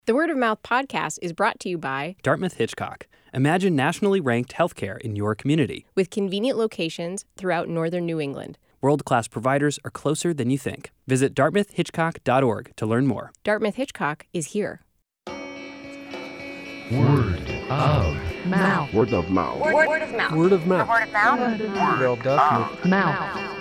The Word of Mouth podcast is brought to you by Dartmouth Hitchcock. Imagine nationally ranked healthcare in your community. with convenient locations throughout northern New England. World-class providers are closer than you think. Visit dartmouthhitchcock.org to learn more. Dartmouth Hitchcock is here. Word of mouth. Word of mouth. Word of mouth. Word of mouth. Word of mouth. Mouth.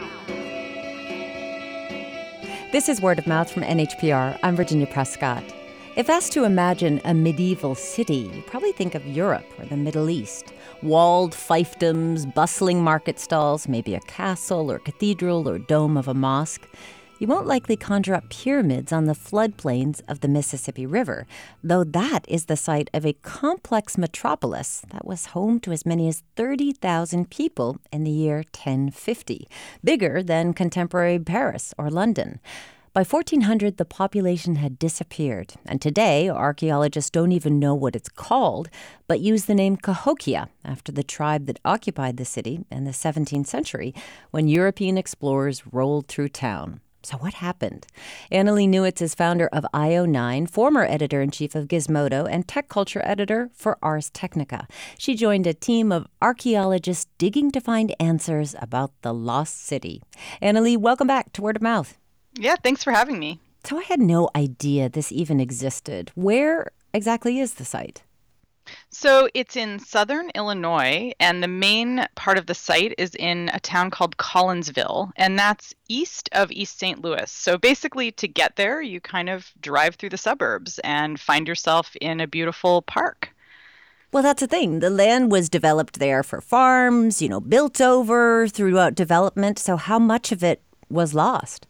This is Word of Mouth from NHPR. I'm Virginia Prescott. If asked to imagine a medieval city, you probably think of Europe or the Middle East. Walled fiefdoms, bustling market stalls, maybe a castle or cathedral or dome of a mosque. You won't likely conjure up pyramids on the floodplains of the Mississippi River, though that is the site of a complex metropolis that was home to as many as 30,000 people in the year 1050, bigger than contemporary Paris or London. By 1400, the population had disappeared, and today archaeologists don't even know what it's called, but use the name Cahokia after the tribe that occupied the city in the 17th century when European explorers rolled through town. So what happened? Annalee Newitz is founder of IO9, former editor-in-chief of Gizmodo, and tech culture editor for Ars Technica. She joined a team of archaeologists digging to find answers about the lost city. Annalee, welcome back to Word of Mouth. Yeah, thanks for having me. So I had no idea this even existed. Where exactly is the site? So it's in southern Illinois, and the main part of the site is in a town called Collinsville, and that's east of East St. Louis. So basically, to get there, you kind of drive through the suburbs and find yourself in a beautiful park. Well, that's the thing. The land was developed there for farms, built over throughout development. So how much of it was lost?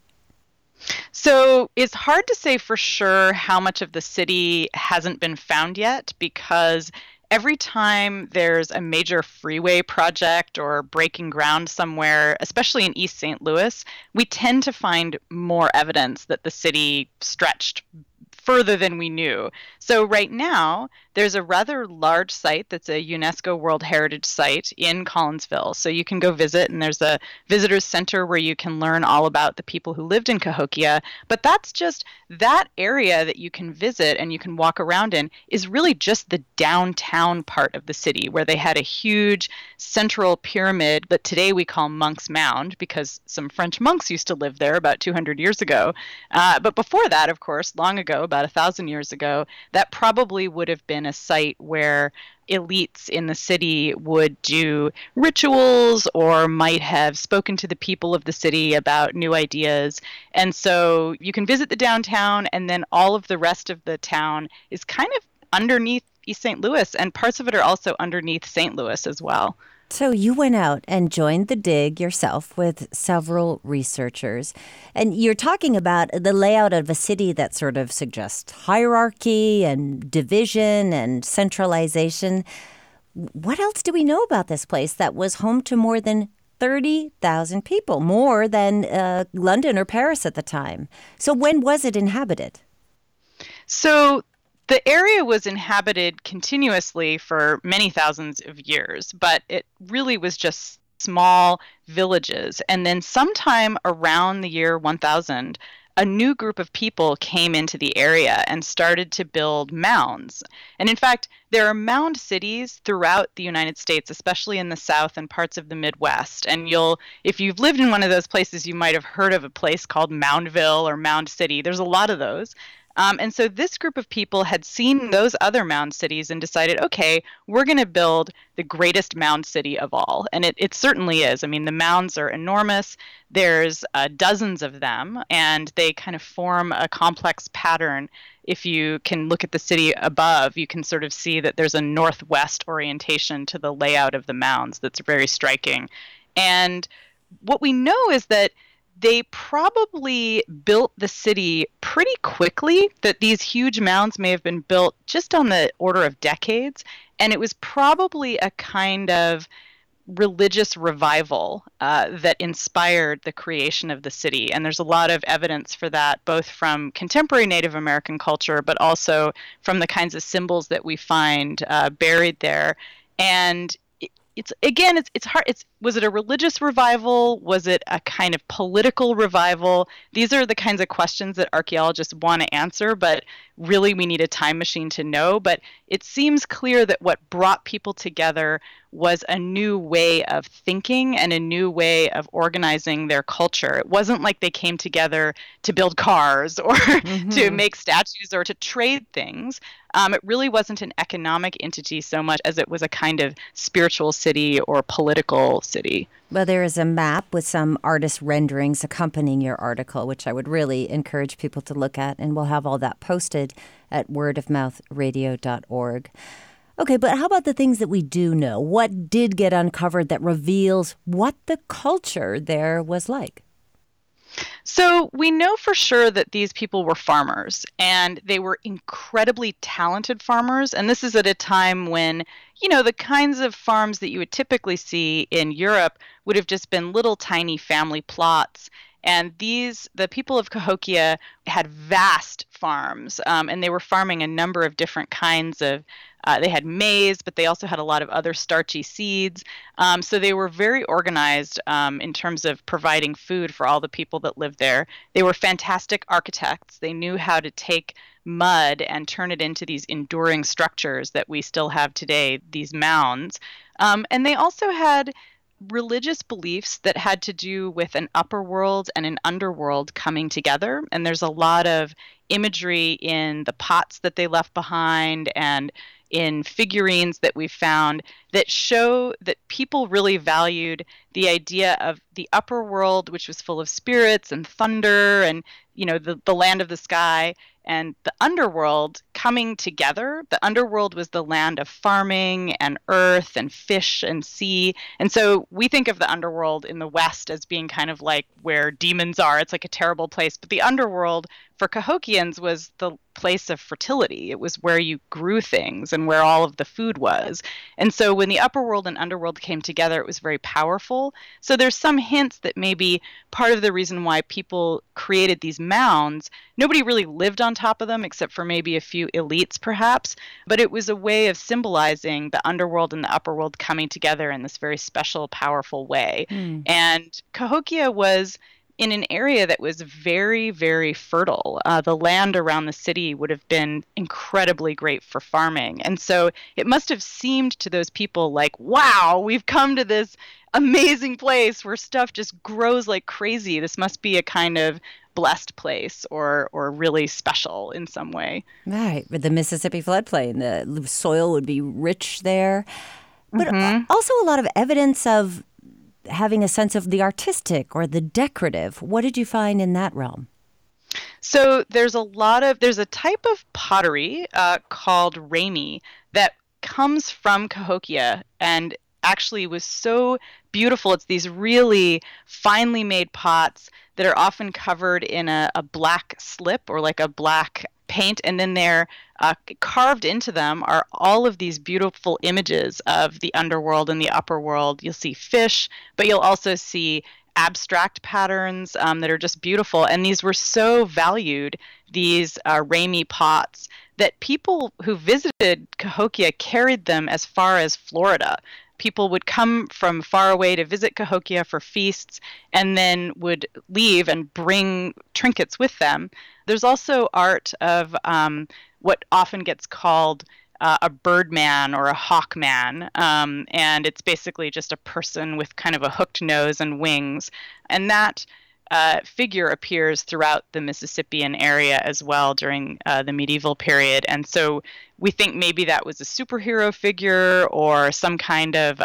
So it's hard to say for sure how much of the city hasn't been found yet, because every time there's a major freeway project or breaking ground somewhere, especially in East St. Louis, we tend to find more evidence that the city stretched further than we knew. So right now, there's a rather large site that's a UNESCO World Heritage Site in Collinsville. So you can go visit, and there's a visitors center where you can learn all about the people who lived in Cahokia. But that's just that area that you can visit and you can walk around in is really just the downtown part of the city, where they had a huge central pyramid that today we call Monk's Mound because some French monks used to live there about 200 years ago. But before that, of course, long ago, about 1,000 years ago, that probably would have been a site where elites in the city would do rituals or might have spoken to the people of the city about new ideas. And so you can visit the downtown, and then all of the rest of the town is kind of underneath East St. Louis, and parts of it are also underneath St. Louis as well. So you went out and joined the dig yourself with several researchers. And you're talking about the layout of a city that sort of suggests hierarchy and division and centralization. What else do we know about this place that was home to more than 30,000 people, more than London or Paris at the time? So when was it inhabited? So the area was inhabited continuously for many thousands of years, but it really was just small villages. And then sometime around the year 1000, a new group of people came into the area and started to build mounds. And in fact, there are mound cities throughout the United States, especially in the South and parts of the Midwest. And if you've lived in one of those places, you might have heard of a place called Moundville or Mound City. There's a lot of those. And so this group of people had seen those other mound cities and decided, okay, we're going to build the greatest mound city of all. And it certainly is. I mean, the mounds are enormous. There's dozens of them, and they kind of form a complex pattern. If you can look at the city above, you can sort of see that there's a northwest orientation to the layout of the mounds that's very striking. And what we know is that they probably built the city pretty quickly, that these huge mounds may have been built just on the order of decades. And it was probably a kind of religious revival that inspired the creation of the city. And there's a lot of evidence for that, both from contemporary Native American culture, but also from the kinds of symbols that we find buried there. And it's hard. Was it a religious revival? Was it a kind of political revival? These are the kinds of questions that archaeologists want to answer, but really we need a time machine to know. But it seems clear that what brought people together was a new way of thinking and a new way of organizing their culture. It wasn't like they came together to build cars or to make statues or to trade things. It really wasn't an economic entity so much as it was a kind of spiritual city or political city. Well, there is a map with some artist renderings accompanying your article, which I would really encourage people to look at, and we'll have all that posted at wordofmouthradio.org. Okay, but how about the things that we do know? What did get uncovered that reveals what the culture there was like? So we know for sure that these people were farmers, and they were incredibly talented farmers. And this is at a time when, the kinds of farms that you would typically see in Europe would have just been little tiny family plots. And the people of Cahokia had vast farms, and they were farming a number of different kinds of they had maize, but they also had a lot of other starchy seeds. So they were very organized in terms of providing food for all the people that lived there. They were fantastic architects. They knew how to take mud and turn it into these enduring structures that we still have today, these mounds. And they also had religious beliefs that had to do with an upper world and an underworld coming together. And there's a lot of imagery in the pots that they left behind and in figurines that we've found that show that people really valued the idea of the upper world, which was full of spirits and thunder and, the land of the sky, and the underworld coming together. The underworld was the land of farming and earth and fish and sea. And so we think of the underworld in the West as being kind of like where demons are. It's like a terrible place. But the underworld for Cahokians was the place of fertility. It was where you grew things and where all of the food was. And so when the upper world and underworld came together, it was very powerful. So there's some hints that maybe part of the reason why people created these mounds, nobody really lived on top of them except for maybe a few elites perhaps, but it was a way of symbolizing the underworld and the upper world coming together in this very special, powerful way. And Cahokia was in an area that was very, very fertile. The land around the city would have been incredibly great for farming. And so it must have seemed to those people like, wow, we've come to this amazing place where stuff just grows like crazy. This must be a kind of blessed place or really special in some way. Right. With the Mississippi floodplain, the soil would be rich there. But also a lot of evidence of having a sense of the artistic or the decorative. What did you find in that realm? So there's a type of pottery called Ramey that comes from Cahokia and actually was so beautiful. It's these really finely made pots that are often covered in a black slip or like a black paint, and then they're carved into them are all of these beautiful images of the underworld and the upper world. You'll see fish, but you'll also see abstract patterns that are just beautiful. And these were so valued, these Ramey pots, that people who visited Cahokia carried them as far as Florida. People would come from far away to visit Cahokia for feasts and then would leave and bring trinkets with them. There's also art of what often gets called a birdman or a hawkman, and it's basically just a person with kind of a hooked nose and wings. And that figure appears throughout the Mississippian area as well during the medieval period. And so we think maybe that was a superhero figure or some kind of,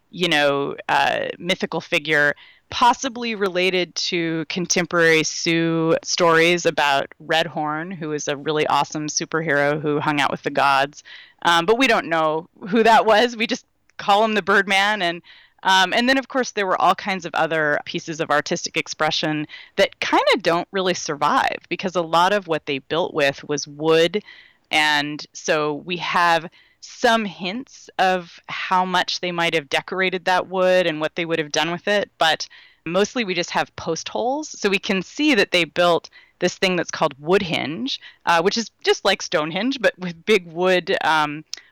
mythical figure, possibly related to contemporary Sioux stories about Redhorn, who is a really awesome superhero who hung out with the gods. But we don't know who that was. We just call him the Birdman. And then, of course, there were all kinds of other pieces of artistic expression that kind of don't really survive because a lot of what they built with was wood. And so we have some hints of how much they might have decorated that wood and what they would have done with it. But mostly we just have post holes. So we can see that they built this thing that's called Woodhenge, which is just like Stonehenge, but with big wood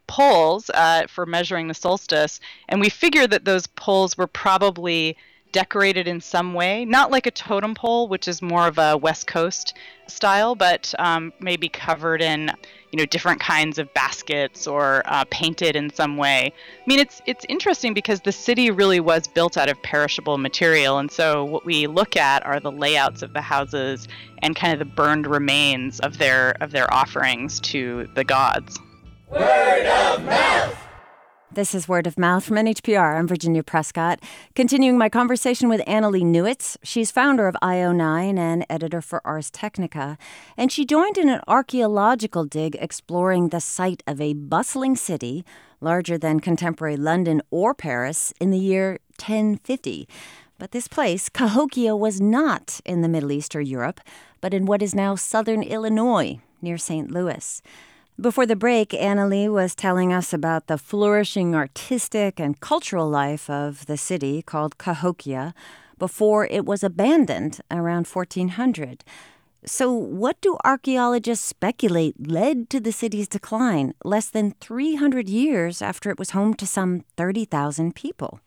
poles for measuring the solstice, and we figured that those poles were probably decorated in some way, not like a totem pole, which is more of a West Coast style, but maybe covered in, different kinds of baskets or painted in some way. I mean, it's interesting because the city really was built out of perishable material, and so what we look at are the layouts of the houses and kind of the burned remains of their offerings to the gods. Word of mouth! This is Word of Mouth from NHPR. I'm Virginia Prescott, continuing my conversation with Annalee Newitz. She's founder of IO9 and editor for Ars Technica, and she joined in an archaeological dig exploring the site of a bustling city larger than contemporary London or Paris in the year 1050. But this place, Cahokia, was not in the Middle East or Europe, but in what is now southern Illinois, near St. Louis. Before the break, Annalee was telling us about the flourishing artistic and cultural life of the city called Cahokia before it was abandoned around 1400. So what do archaeologists speculate led to the city's decline less than 300 years after it was home to some 30,000 people?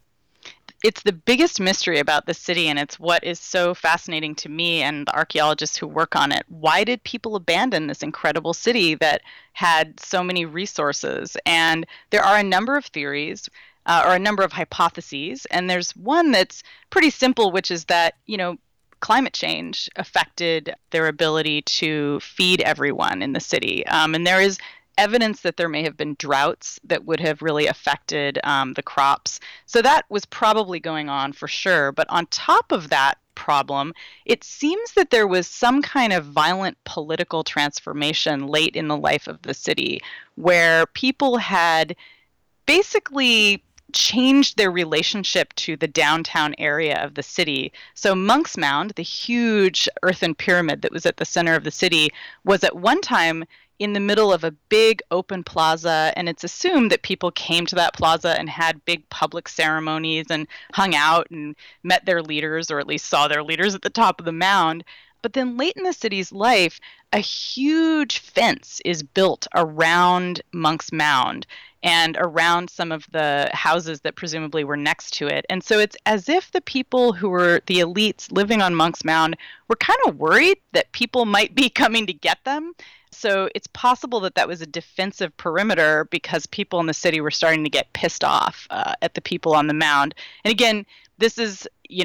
It's the biggest mystery about the city, and it's what is so fascinating to me and the archaeologists who work on it. Why did people abandon this incredible city that had so many resources? And there are a number of theories or a number of hypotheses, and there's one that's pretty simple, which is that, climate change affected their ability to feed everyone in the city. And there is evidence that there may have been droughts that would have really affected the crops. So that was probably going on for sure. But on top of that problem, it seems that there was some kind of violent political transformation late in the life of the city where people had basically changed their relationship to the downtown area of the city. So Monk's Mound, the huge earthen pyramid that was at the center of the city, was at one time in the middle of a big open plaza, and it's assumed that people came to that plaza and had big public ceremonies and hung out and met their leaders, or at least saw their leaders at the top of the mound. But then late in the city's life, a huge fence is built around Monk's Mound and around some of the houses that presumably were next to it. And so it's as if the people who were the elites living on Monk's Mound were kind of worried that people might be coming to get them. So it's possible that that was a defensive perimeter because people in the city were starting to get pissed off at the people on the mound. And again, this is,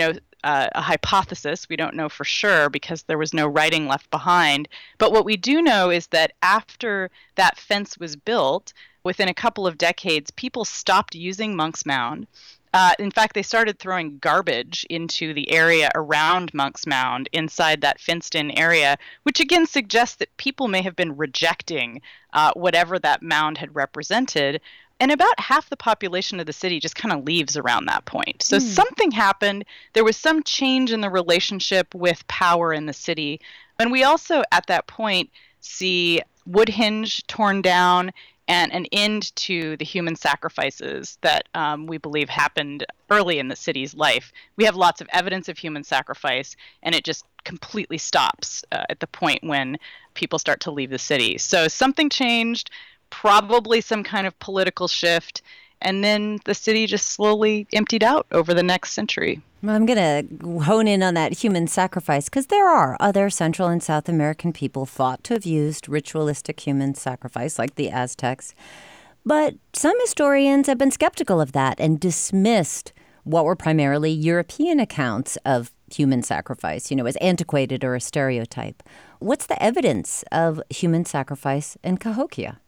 a hypothesis. We don't know for sure because there was no writing left behind. But what we do know is that after that fence was built, within a couple of decades, people stopped using Monk's Mound. In fact, they started throwing garbage into the area around Monk's Mound inside that fenced-in area, which again suggests that people may have been rejecting whatever that mound had represented. And about half the population of the city just kind of leaves around that point. So something happened. There was some change in the relationship with power in the city. And we also, at that point, see Woodhinge torn down and an end to the human sacrifices that we believe happened early in the city's life. We have lots of evidence of human sacrifice, and it just completely stops at the point when people start to leave the city. So something changed, probably some kind of political shift, and then the city just slowly emptied out over the next century. Well, I'm going to hone in on that human sacrifice because there are other Central and South American people thought to have used ritualistic human sacrifice, like the Aztecs. But some historians have been skeptical of that and dismissed what were primarily European accounts of human sacrifice, as antiquated or a stereotype. What's the evidence of human sacrifice in Cahokia?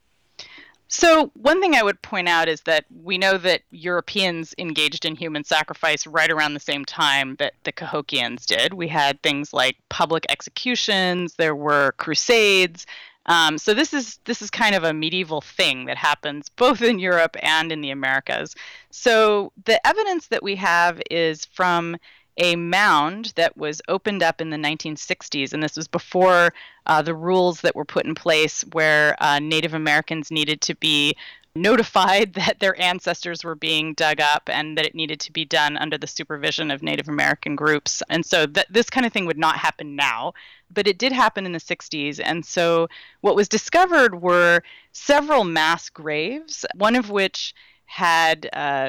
So one thing I would point out is that we know that Europeans engaged in human sacrifice right around the same time that the Cahokians did. We had things like public executions, there were crusades. So this is kind of a medieval thing that happens both in Europe and in the Americas. So the evidence that we have is from a mound that was opened up in the 1960s, and this was before the rules that were put in place where Native Americans needed to be notified that their ancestors were being dug up and that it needed to be done under the supervision of Native American groups. And so this kind of thing would not happen now, but it did happen in the 60s. And so what was discovered were several mass graves, one of which had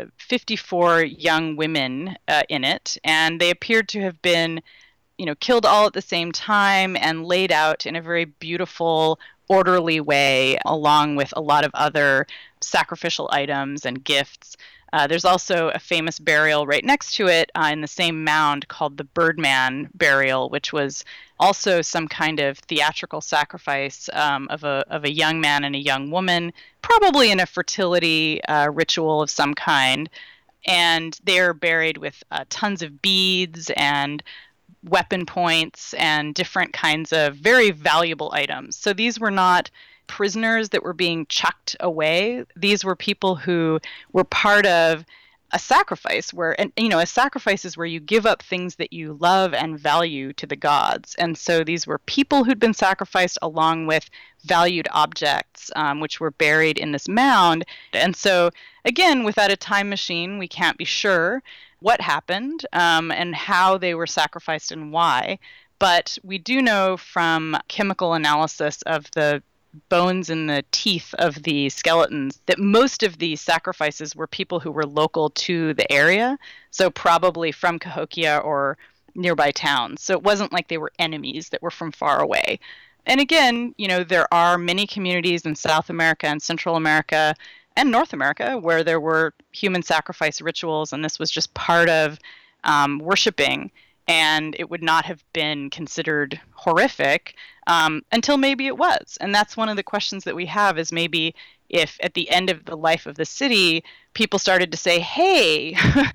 54 young women in it, and they appeared to have been, killed all at the same time and laid out in a very beautiful, orderly way, along with a lot of other sacrificial items and gifts. There's also a famous burial right next to it in the same mound called the Birdman burial, which was also some kind of theatrical sacrifice of a young man and a young woman, probably in a fertility ritual of some kind. And they're buried with tons of beads and weapon points and different kinds of very valuable items. So these were not prisoners that were being chucked away. These were people who were part of a sacrifice a sacrifice is where you give up things that you love and value to the gods. And so these were people who'd been sacrificed along with valued objects, which were buried in this mound. And so, again, without a time machine, we can't be sure what happened and how they were sacrificed and why. But we do know from chemical analysis of the bones in the teeth of the skeletons that most of these sacrifices were people who were local to the area, so probably from Cahokia or nearby towns. So it wasn't like they were enemies that were from far away. And again, there are many communities in South America and Central America and North America where there were human sacrifice rituals, and this was just part of worshiping. And it would not have been considered horrific until maybe it was. And that's one of the questions that we have, is maybe if at the end of the life of the city, people started to say, hey,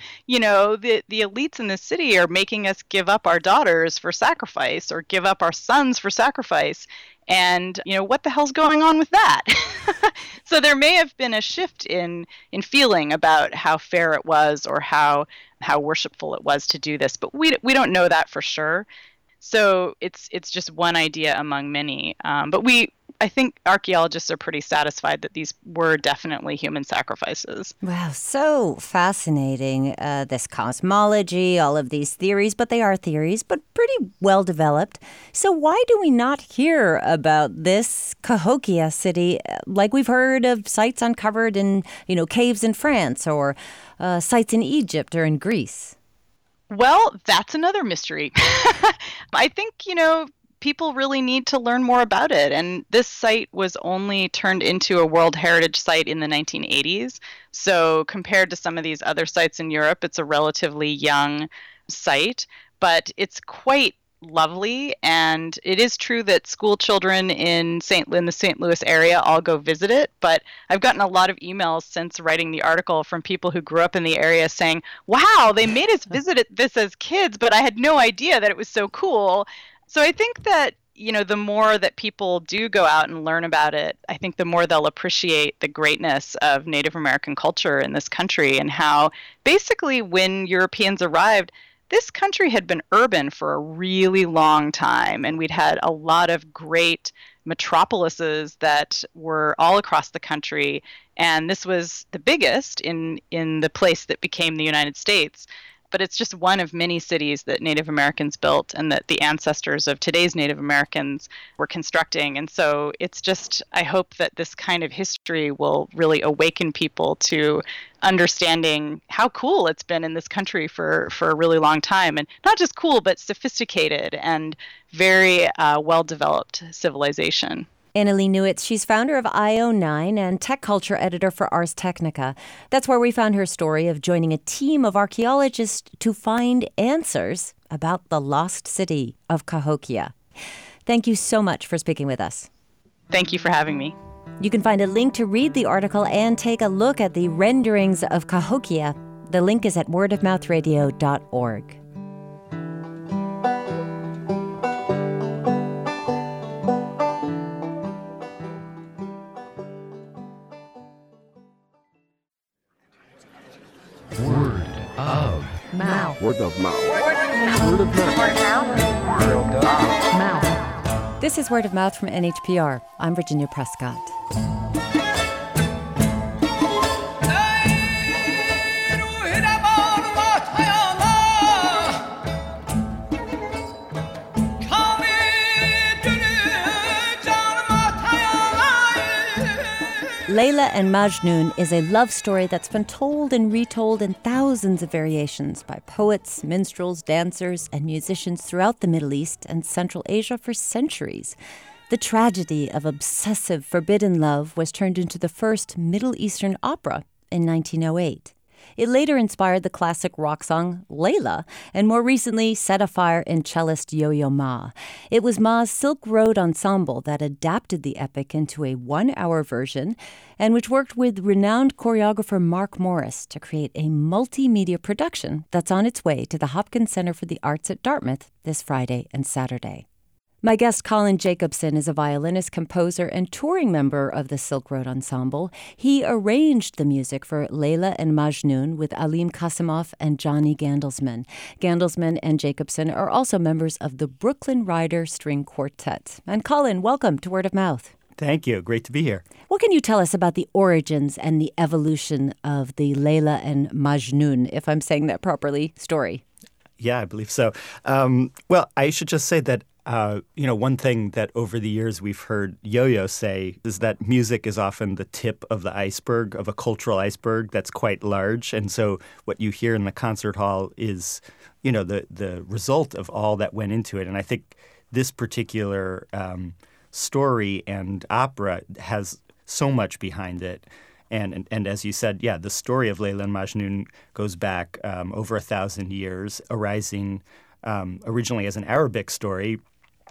the elites in the city are making us give up our daughters for sacrifice or give up our sons for sacrifice. And, what the hell's going on with that? So there may have been a shift in feeling about how fair it was or how worshipful it was to do this. But we don't know that for sure. So it's just one idea among many. But I think archaeologists are pretty satisfied that these were definitely human sacrifices. Wow, so fascinating, this cosmology, all of these theories, but they are theories, but pretty well developed. So why do we not hear about this Cahokia city like we've heard of sites uncovered in, caves in France or sites in Egypt or in Greece? Well, that's another mystery. I think, people really need to learn more about it. And this site was only turned into a World Heritage Site in the 1980s. So compared to some of these other sites in Europe, it's a relatively young site, but it's quite lovely. And it is true that school children in the St. Louis area all go visit it. But I've gotten a lot of emails since writing the article from people who grew up in the area saying, wow, they made us visit this as kids, but I had no idea that it was so cool. So I think that, the more that people do go out and learn about it, I think the more they'll appreciate the greatness of Native American culture in this country and how basically when Europeans arrived, this country had been urban for a really long time, and we'd had a lot of great metropolises that were all across the country, and this was the biggest in the place that became the United States. But it's just one of many cities that Native Americans built and that the ancestors of today's Native Americans were constructing. And so it's just, I hope that this kind of history will really awaken people to understanding how cool it's been in this country for a really long time. And not just cool, but sophisticated and very well-developed civilization. Annalee Newitz, she's founder of IO9 and tech culture editor for Ars Technica. That's where we found her story of joining a team of archaeologists to find answers about the lost city of Cahokia. Thank you so much for speaking with us. Thank you for having me. You can find a link to read the article and take a look at the renderings of Cahokia. The link is at wordofmouthradio.org. Word of mouth. This is Word of Mouth from NHPR. I'm Virginia Prescott. Layla and Majnun is a love story that's been told and retold in thousands of variations by poets, minstrels, dancers, and musicians throughout the Middle East and Central Asia for centuries. The tragedy of obsessive, forbidden love was turned into the first Middle Eastern opera in 1908. It later inspired the classic rock song Layla, and more recently set afire in cellist Yo-Yo Ma. It was Ma's Silk Road Ensemble that adapted the epic into a one-hour version, and which worked with renowned choreographer Mark Morris to create a multimedia production that's on its way to the Hopkins Center for the Arts at Dartmouth this Friday and Saturday. My guest, Colin Jacobson, is a violinist, composer, and touring member of the Silk Road Ensemble. He arranged the music for Layla and Majnun with Alim Kasimov and Johnny Gandelsman. Gandelsman and Jacobson are also members of the Brooklyn Rider String Quartet. And Colin, welcome to Word of Mouth. Thank you. Great to be here. What can you tell us about the origins and the evolution of the Layla and Majnun, if I'm saying that properly, story? Yeah, I believe so. Well, I should just say that one thing that over the years we've heard Yo-Yo say is that music is often the tip of the iceberg, of a cultural iceberg that's quite large. And so what you hear in the concert hall is, the result of all that went into it. And I think this particular story and opera has so much behind it. And as you said, the story of Layla and Majnun goes back over 1,000 years, arising originally as an Arabic story,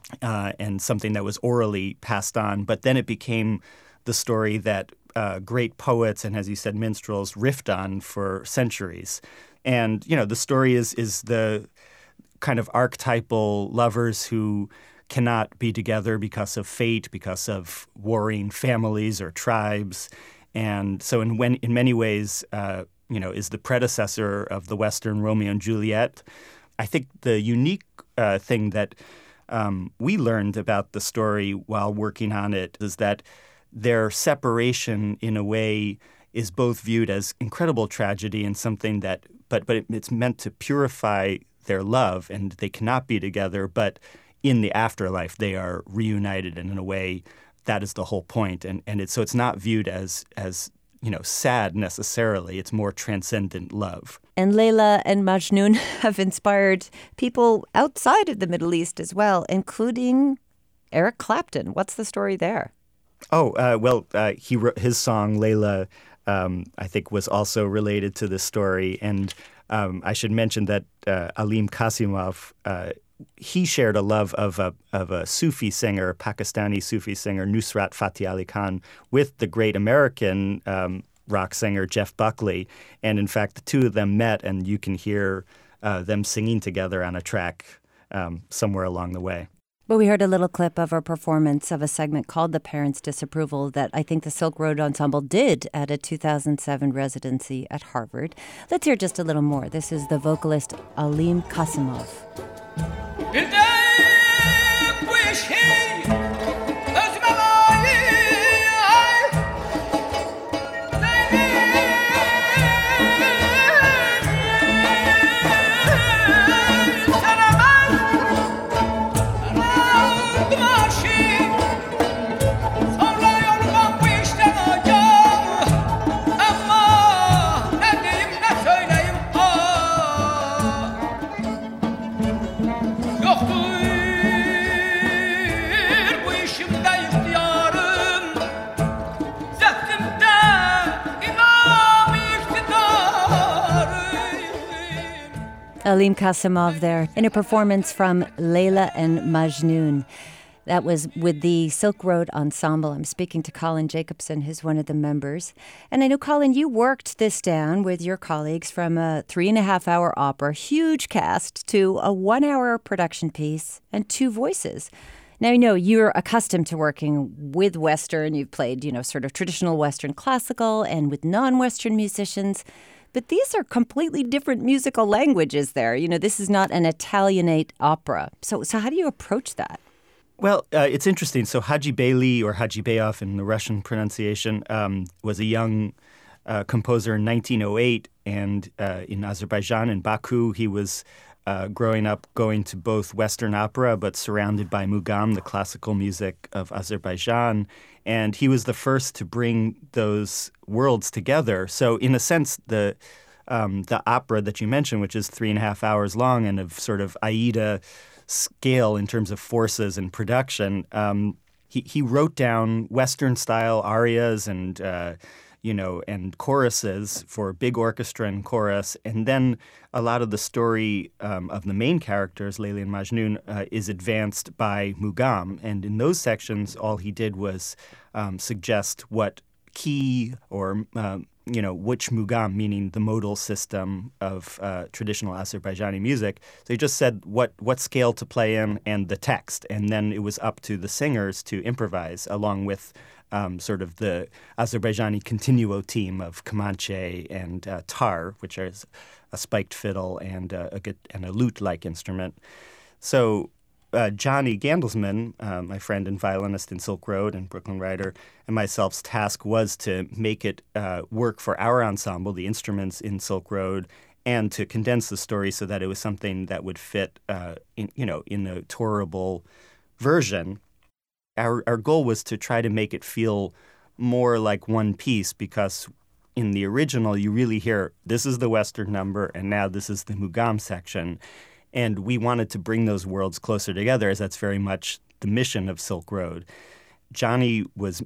and something that was orally passed on. But then it became the story that great poets and, as you said, minstrels riffed on for centuries. And, the story is the kind of archetypal lovers who cannot be together because of fate, because of warring families or tribes. And so in many ways, is the predecessor of the Western Romeo and Juliet. I think the unique thing that we learned about the story while working on it is that their separation, in a way, is both viewed as incredible tragedy and something that, but it's meant to purify their love, and they cannot be together. But in the afterlife, they are reunited, and in a way, that is the whole point. And it's not viewed as sad necessarily. It's more transcendent love. And Layla and Majnun have inspired people outside of the Middle East as well, including Eric Clapton. What's the story there? He wrote his song Layla, I think, was also related to this story. And I should mention that Alim Kasimov, he shared a love of a Sufi singer, Pakistani Sufi singer, Nusrat Fateh Ali Khan, with the great American rock singer Jeff Buckley. And in fact, the two of them met, and you can hear them singing together on a track somewhere along the way. Well, we heard a little clip of a performance of a segment called The Parents' Disapproval that I think the Silk Road Ensemble did at a 2007 residency at Harvard. Let's hear just a little more. This is the vocalist Alim Kasimov. Alim Kasimov there in a performance from Layla and Majnun. That was with the Silk Road Ensemble. I'm speaking to Colin Jacobson, who's one of the members. And I know, Colin, you worked this down with your colleagues from a 3.5-hour opera, huge cast, to a 1-hour production piece and 2 voices. Now, you're accustomed to working with Western. You've played, sort of traditional Western classical and with non-Western musicians. But these are completely different musical languages there. This is not an Italianate opera. So how do you approach that? Well, it's interesting. So Haji Beyli, or Haji Beyoff in the Russian pronunciation, was a young composer in 1908. And in Azerbaijan, in Baku, he was growing up going to both Western opera, but surrounded by Mugam, the classical music of Azerbaijan. And he was the first to bring those worlds together. So in a sense, the opera that you mentioned, which is 3.5 hours long and of sort of Aida scale in terms of forces and production, he wrote down Western-style arias and and choruses for big orchestra and chorus. And then a lot of the story of the main characters, Layli and Majnun, is advanced by Mugam. And in those sections, all he did was suggest what key or, which Mugam, meaning the modal system of traditional Azerbaijani music. So he just said what scale to play in and the text. And then it was up to the singers to improvise along with sort of the Azerbaijani continuo team of kamanche and tar, which is a spiked fiddle and a lute-like instrument. So Johnny Gandelsman, my friend and violinist in Silk Road and Brooklyn writer, and myself's task was to make it work for our ensemble, the instruments in Silk Road, and to condense the story so that it was something that would fit in a tourable version. Our goal was to try to make it feel more like one piece because in the original you really hear this is the Western number and now this is the Mugam section. And we wanted to bring those worlds closer together as that's very much the mission of Silk Road. Johnny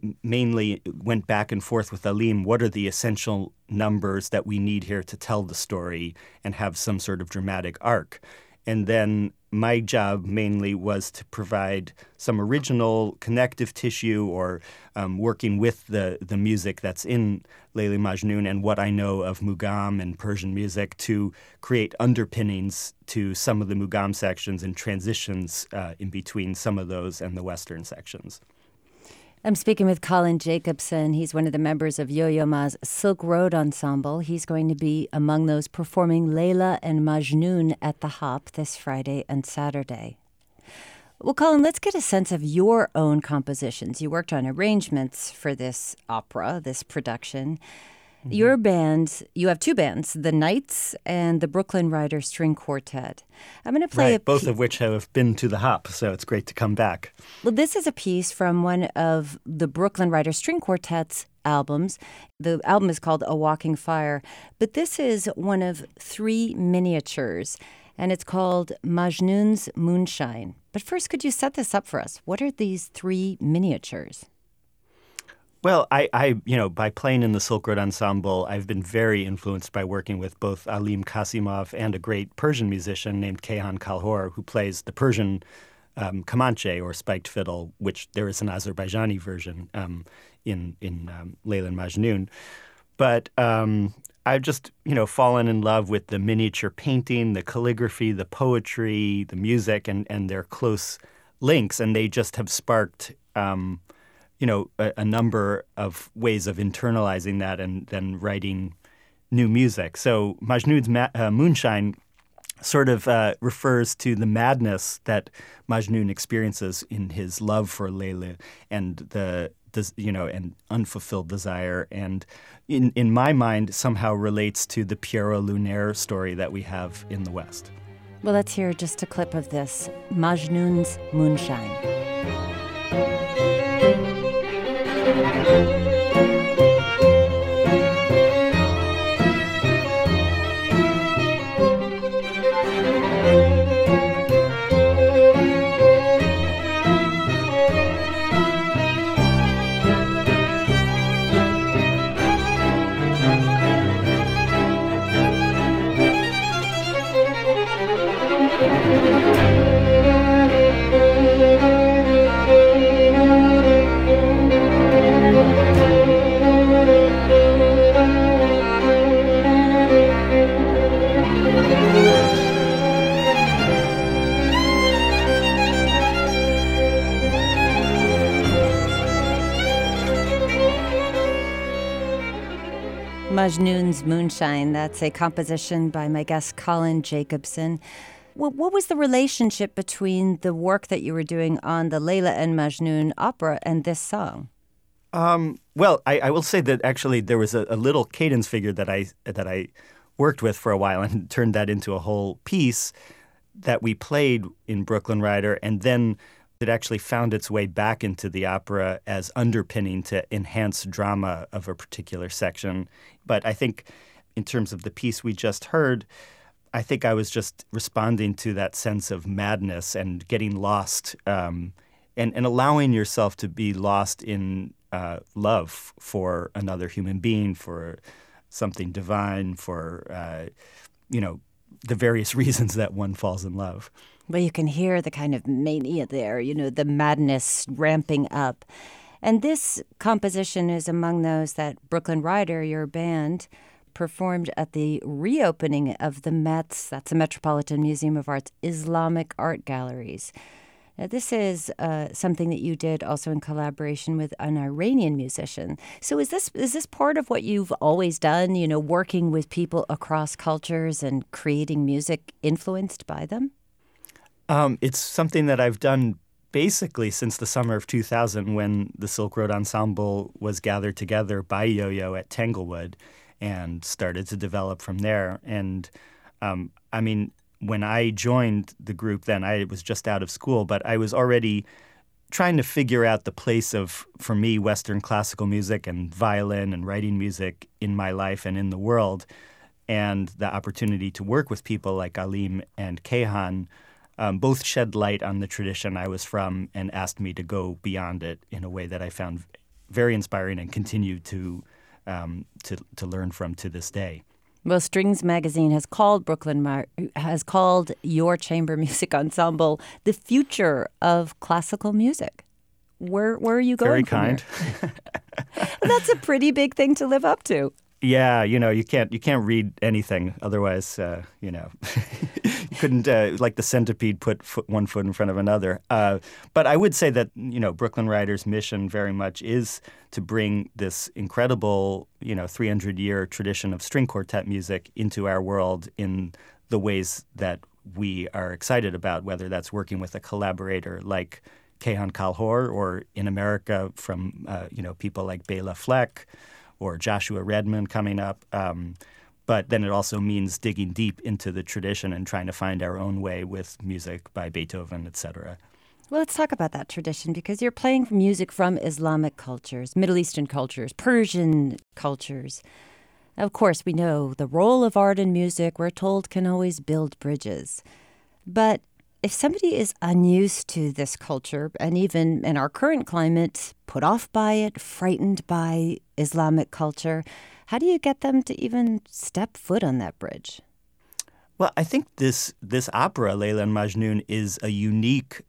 went back and forth with Aleem. What are the essential numbers that we need here to tell the story and have some sort of dramatic arc? And then my job mainly was to provide some original connective tissue or working with the music that's in Layli Majnun and what I know of Mugam and Persian music to create underpinnings to some of the Mugam sections and transitions in between some of those and the Western sections. I'm speaking with Colin Jacobson. He's one of the members of Yo-Yo Ma's Silk Road Ensemble. He's going to be among those performing Layla and Majnun at the Hop this Friday and Saturday. Well, Colin, let's get a sense of your own compositions. You worked on arrangements for this opera, this production. Mm-hmm. Your band, you have two bands, the Knights and the Brooklyn Rider String Quartet. I'm going to play both of which have been to the Hop, so it's great to come back. Well, this is a piece from one of the Brooklyn Rider String Quartet's albums. The album is called A Walking Fire, but this is one of 3 miniatures, and it's called Majnun's Moonshine. But first, could you set this up for us? What are these 3 miniatures? Well, I by playing in the Silk Road Ensemble, I've been very influenced by working with both Aleem Kasimov and a great Persian musician named Kayhan Kalhor, who plays the Persian kamanche or spiked fiddle, which there is an Azerbaijani version in Layla and Majnun. But I've just, fallen in love with the miniature painting, the calligraphy, the poetry, the music, and their close links, and they just have sparked a number of ways of internalizing that and then writing new music. So Majnun's Moonshine sort of refers to the madness that Majnun experiences in his love for Layla and and unfulfilled desire, and in my mind somehow relates to the Pierrot Lunaire story that we have in the West. Well, let's hear just a clip of this, Majnun's Moonshine. Majnun's Moonshine, that's a composition by my guest Colin Jacobson. What was the relationship between the work that you were doing on the Layla and Majnun opera and this song? Well, I will say that actually there was a little cadence figure that I worked with for a while and turned that into a whole piece that we played in Brooklyn Rider, and then it actually found its way back into the opera as underpinning to enhance drama of a particular section. But I think in terms of the piece we just heard, I think I was just responding to that sense of madness and getting lost and allowing yourself to be lost in love for another human being, for something divine, for, the various reasons that one falls in love. Well, you can hear the kind of mania there, the madness ramping up. And this composition is among those that Brooklyn Rider, your band, performed at the reopening of the MET's, that's the Metropolitan Museum of Art's Islamic Art Galleries. Now, this is something that you did also in collaboration with an Iranian musician. So is this part of what you've always done, working with people across cultures and creating music influenced by them? It's something that I've done basically since the summer of 2000 when the Silk Road Ensemble was gathered together by Yo-Yo at Tanglewood and started to develop from there. And when I joined the group then, I was just out of school, but I was already trying to figure out the place of, for me, Western classical music and violin and writing music in my life and in the world. And the opportunity to work with people like Aleem and Kayhan both shed light on the tradition I was from and asked me to go beyond it in a way that I found very inspiring and continue to learn from to this day. Well, Strings Magazine has called your chamber music ensemble the future of classical music. Where are you going? Very kind. Well, that's a pretty big thing to live up to. Yeah, you can't read anything otherwise. You couldn't like the centipede put one foot in front of another. But I would say that Brooklyn Rider's mission very much is to bring this incredible 300-year tradition of string quartet music into our world in the ways that we are excited about, whether that's working with a collaborator like Kayhan Kalhor, or in America from people like Bela Fleck or Joshua Redman coming up. But then it also means digging deep into the tradition and trying to find our own way with music by Beethoven, etc. Well, let's talk about that tradition, because you're playing music from Islamic cultures, Middle Eastern cultures, Persian cultures. Of course, we know the role of art and music, we're told, can always build bridges. But if somebody is unused to this culture, and even in our current climate, put off by it, frightened by Islamic culture, how do you get them to even step foot on that bridge? Well, I think this opera, Layla and Majnun, is a unique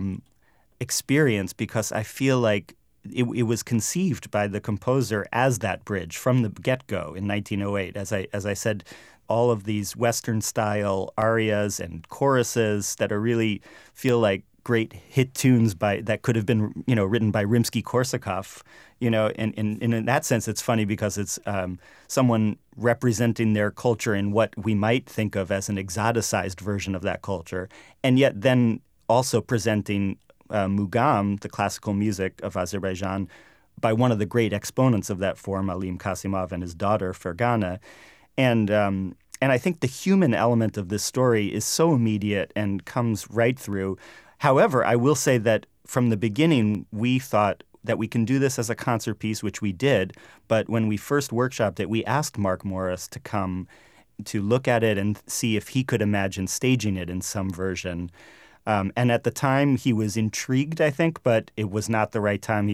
experience because I feel like it was conceived by the composer as that bridge from the get-go in 1908. As I said, all of these Western-style arias and choruses that are really feel like great hit tunes that could have been written by Rimsky-Korsakov. And in that sense, it's funny because it's someone representing their culture in what we might think of as an exoticized version of that culture, and yet then also presenting Mugam, the classical music of Azerbaijan, by one of the great exponents of that form, Aleem Kasimov, and his daughter, Fergana. And I think the human element of this story is so immediate and comes right through. However, I will say that from the beginning, we thought that we can do this as a concert piece, which we did. But when we first workshopped it, we asked Mark Morris to come to look at it and see if he could imagine staging it in some version. And at the time, he was intrigued, I think, but it was not the right time.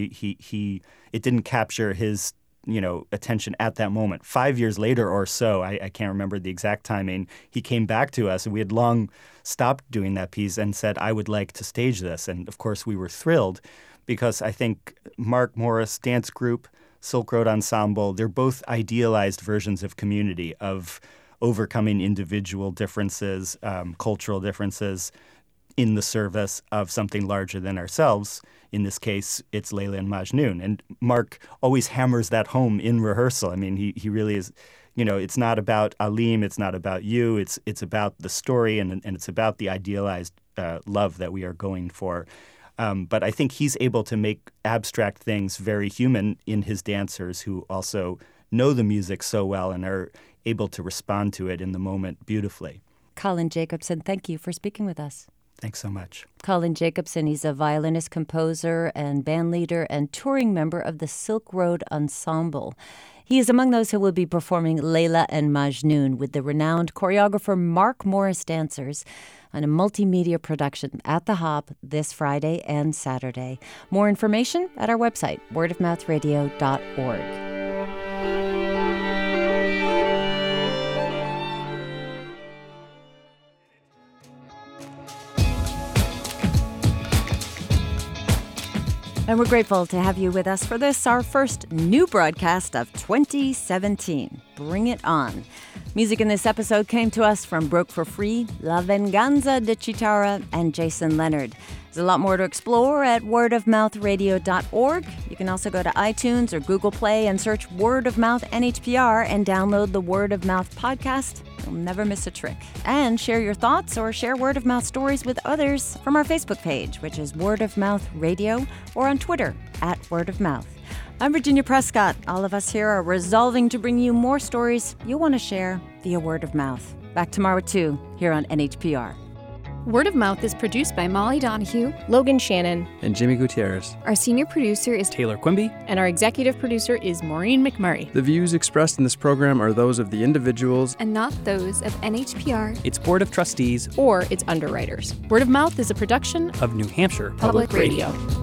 It didn't capture his attention at that moment. 5 years later or so, I can't remember the exact timing, he came back to us, and we had long stopped doing that piece and said, I would like to stage this. And of course, we were thrilled because I think Mark Morris Dance Group, Silk Road Ensemble, they're both idealized versions of community, of overcoming individual differences, cultural differences, in the service of something larger than ourselves. In this case, it's Layla and Majnun. And Mark always hammers that home in rehearsal. I mean, he really is, it's not about Aleem, it's not about you, it's about the story and it's about the idealized love that we are going for. But I think he's able to make abstract things very human in his dancers who also know the music so well and are able to respond to it in the moment beautifully. Colin Jacobson, thank you for speaking with us. Thanks so much. Colin Jacobson, he's a violinist, composer, and bandleader and touring member of the Silk Road Ensemble. He is among those who will be performing Layla and Majnun with the renowned choreographer Mark Morris Dancers on a multimedia production at the Hop this Friday and Saturday. More information at our website, wordofmouthradio.org. And we're grateful to have you with us for this, our first new broadcast of 2017. Bring it on. Music in this episode came to us from Broke for Free, La Venganza de Chitara, and Jason Leonard. There's a lot more to explore at wordofmouthradio.org. You can also go to iTunes or Google Play and search Word of Mouth NHPR and download the Word of Mouth podcast. You'll never miss a trick. And share your thoughts or share Word of Mouth stories with others from our Facebook page, which is Word of Mouth Radio, or on Twitter at Word of Mouth. I'm Virginia Prescott. All of us here are resolving to bring you more stories you'll want to share via Word of Mouth. Back tomorrow at 2 here on NHPR. Word of Mouth is produced by Molly Donahue, Logan Shannon, And Jimmy Gutierrez. our senior producer is Taylor Quimby. and our executive producer is Maureen McMurray. The views expressed in this program are those of the individuals and not those of NHPR Its Board of Trustees Or its underwriters. Word of Mouth is a production of New Hampshire Public Radio.